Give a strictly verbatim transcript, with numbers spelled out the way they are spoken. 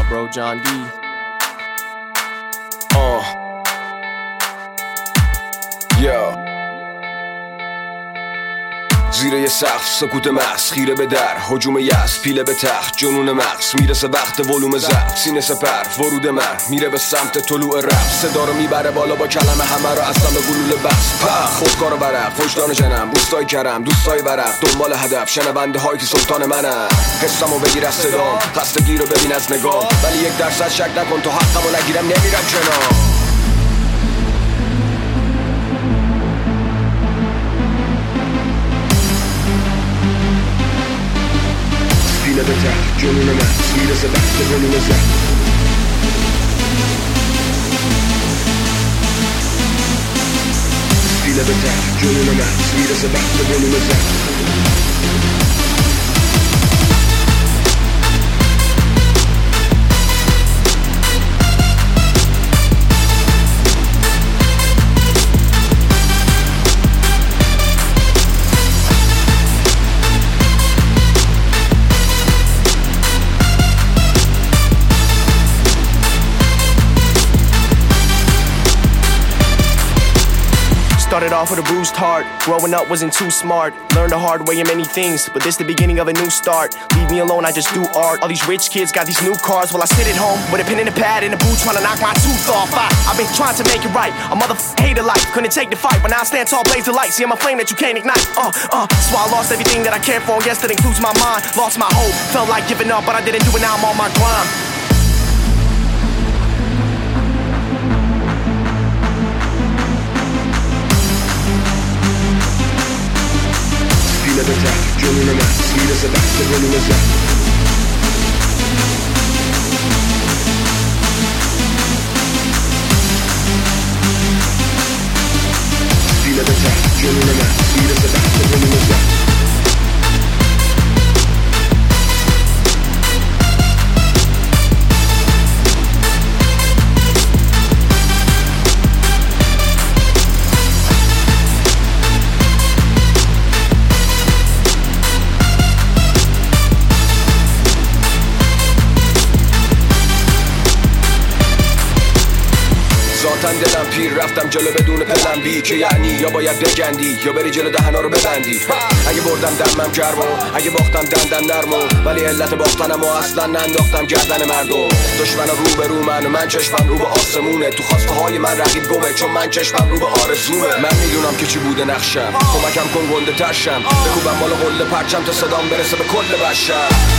bro, John D. آه یا زیر یه سقف سکوت محض، خیره به در هجوم یأس، پیله به تخت جنون مغز، میرسه وقت ولوم ضعف، سینه سپر ورود من میره به سمت طلوع رفت، صدا رو میبره بالا با کلمه همه رو از دم گلوله بس پخ، خودکار و برق وجدان جنم، روستای کرم دوستای ورق، دنبال هدف شنونده هایی که سلطان منم، حسمو بگیر از صدام، خستگی رو ببین از نگاه، ولی یک درصد شک نکن تو حقمو نگیرم نمیرم کنار. پیله به تخت جنون من میرسه وقت ولوم ضعف، پیله به تخت جنون من میرسه وقت ولوم ضعف. Started off with a bruised heart. Growing up wasn't too smart. Learned the hard way in many things, but this the beginning of a new start. Leave me alone, I just do art. All these rich kids got these new cars while I sit at home with a pen and a pad and a boot trying to knock my tooth off. I, I've been trying to make it right. A motherfucker hated life, couldn't take the fight, but now I stand tall, blaze the light. See, I'm a flame that you can't ignite. Uh, uh, so I lost everything that I cared for. Yes, that includes my mind. Lost my hope, felt like giving up, but I didn't do it. Now I'm on my grind. پیله به تخت جنون من میرسه وقت ولوم ضعف، پیله به تخت جنون من میرسه وقت ولوم ضعف. ذاتن دلم پیر رفتم جلو بدون پلن بی که یعنی یا باید بگندی یا بری جلو دهنا رو ببندی. اگه بردم دمم گرمو، اگه باختم دندن نرمو، ولی علت باختنم و اصلا ننداختم گردن مردم. دشمن رو به رو من و من چشمم رو به آسمونه، تو خواسته های من رقیب گمه چون من چشمم رو به آرزومه. من میدونم که چی بوده نقشم، کمکم کن گنده ترشم، بکوبم بالا قله پرچم تا صدام برسه به کل بشر.